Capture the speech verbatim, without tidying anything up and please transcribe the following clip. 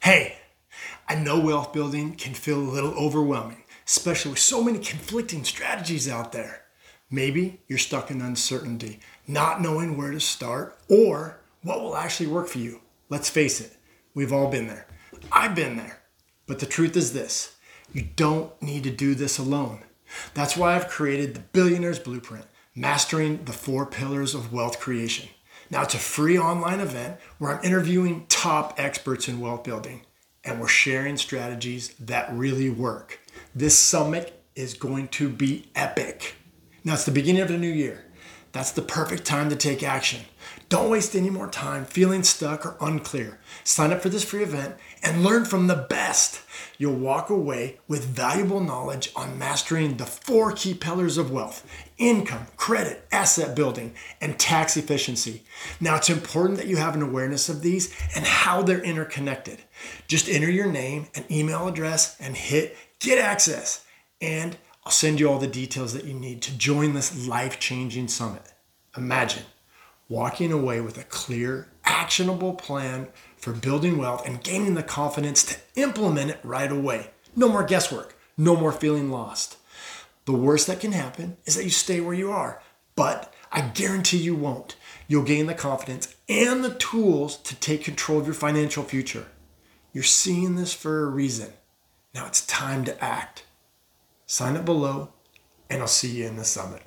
Hey, I know wealth building can feel a little overwhelming, especially with so many conflicting strategies out there. Maybe you're stuck in uncertainty, not knowing where to start or what will actually work for you. Let's face it, we've all been there. I've been there. But the truth is this, you don't need to do this alone. That's why I've created the Billionaire's Blueprint, Mastering the Four Pillars of Wealth Creation. Now, it's a free online event where I'm interviewing top experts in wealth building, and we're sharing strategies that really work. This summit is going to be epic. Now, it's the beginning of the new year. That's the perfect time to take action. Don't waste any more time feeling stuck or unclear. Sign up for this free event and learn from the best. You'll walk away with valuable knowledge on mastering the four key pillars of wealth: income, credit, asset building, and tax efficiency. Now, it's important that you have an awareness of these and how they're interconnected. Just enter your name and email address and hit get access. And I'll send you all the details that you need to join this life-changing summit. Imagine walking away with a clear, actionable plan for building wealth and gaining the confidence to implement it right away. No more guesswork, no more feeling lost. The worst that can happen is that you stay where you are, but I guarantee you won't. You'll gain the confidence and the tools to take control of your financial future. You're seeing this for a reason. Now it's time to act. Sign up below, and I'll see you in the summit.